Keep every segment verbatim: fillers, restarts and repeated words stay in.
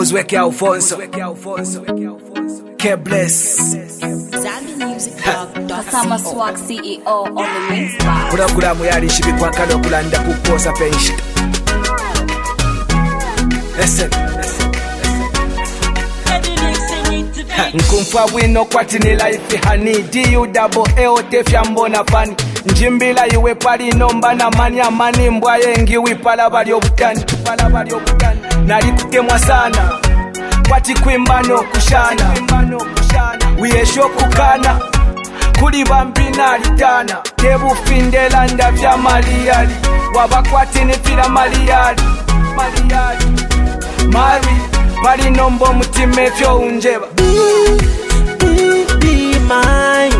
Muzweke Alfonso K Bless Zambi Music Blog Kasama Swag C E O on the mix bar. Programu yali shibikwa kano kulanda kuposa penshi. Listen Nkumfa wino kwati ni life hani D U double A O T fyambona fani Njimbila iwe pali nomba na mani amani mbwa yengi wipala bali obutani Wipala bali obutani Nali kutemwa sana Kwati kwimbano kushana Wiyesho kukana Kuli bambina alitana Tebu findela ndavya maliyali Wabakwati nifila maliyali Maliyali Mari Bali nombo mutime fyo unjeba Be, be, be mine.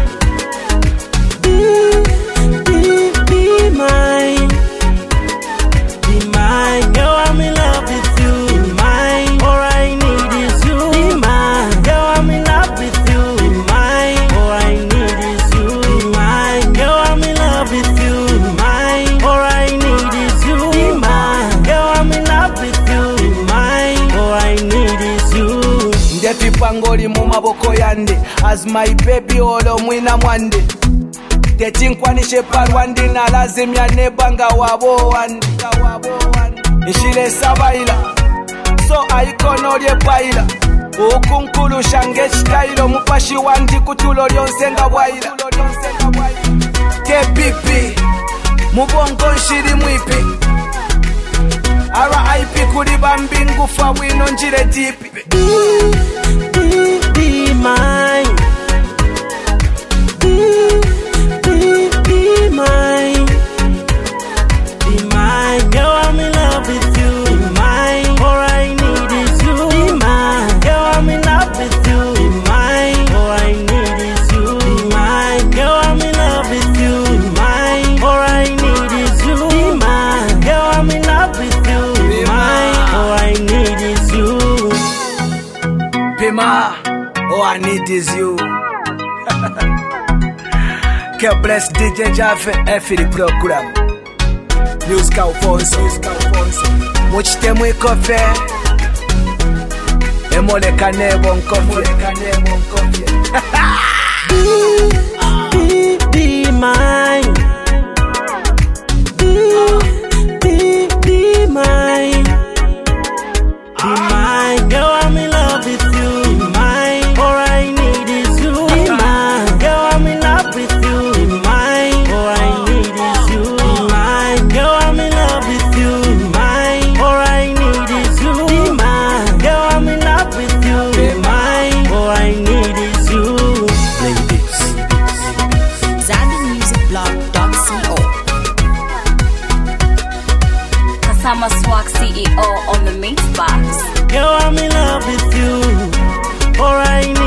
Be, be, be mine. Be mine. Girl, I'm in love with you. Be mine. All I need is you. Be mine. Girl, I'm in love with you. Be mine. All I need is you. Be mine. Girl, I'm in love with you. Be mine. All I need is you. Be mine. Girl, I'm in love with you. Be mine. All I need is you. Ndepi pangoli mu maboko yande As my baby olo mwina mwande Tetinkwanishe parwandi na lazimya nebanga wabo wandi Nishile sabaila So aikono lye baila Ukunkulu shange chitailo Mupashi wandi kutulo lyonsenga waila Kepipi Mubongo nshiri mwipi R I P kuli bambingu fa wino njire tipi Be, be, be mine. Be, be, be mine. Be mine. Girl, I'm in love with you. Be mine. All I need is you. Be mine. Girl, I'm in love with you. Be mine. All I need is you. Be mine. Girl, I'm in love with you. Be mine. All I need is you. Be mine. Girl, I'm in love with you. Be mine. All I need is you. Pima, all I need is you. Que bless D J Jaffe F the program. Music Alfonso, Muchite mwe kofe. Emole kanebo nkofe. Be, be, be mine. Be, be, be mine. Be mine. Girl, I'm in love with you. Be mine. All I need is you. Be mine. Girl, I'm in love with you. Be mine. All I need is you. Be mine. Girl, I'm in love with you. Be mine. All I need is you. Be mine. Girl, I'm in love with you. Be mine. All I need is you. Ladies. Zambi Music Blog .co Kasama Swag C E O on the mix box. Girl, I'm in love with you. All I